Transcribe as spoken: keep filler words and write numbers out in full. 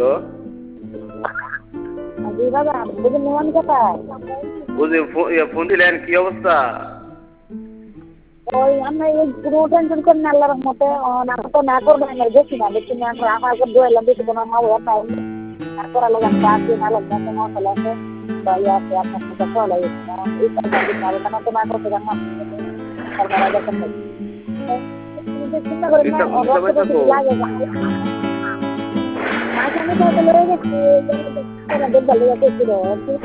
Hello. জি বাবা, বুঝলেন নোমান কোথায়? বুঝি ইয়া ফোন দিলেন, কি অবস্থা? ওই আমরা এই পুরো টেনশন করেন না আল্লাহর রহমতে। না তো না করবো না দেখি না দেখি না আমরা আমার উপর দোয়াইলাম দেখি কোনো মা হওয়া পাইনি। তারপর আলো গান কাজ দিয়ে নালো গান মা চলে আসে বা ইয়া আছে আপনার সাথে চলে এই কাজ দিতে হবে কেন তো না করতে গান তারপর আগে করতে চিন্তা করেন না দিশা দিশা রক্ত পাইছা বেশি তো? লাগে মাঝে আমি তো লয়ে গেছি দেখতে লেগে গেছিল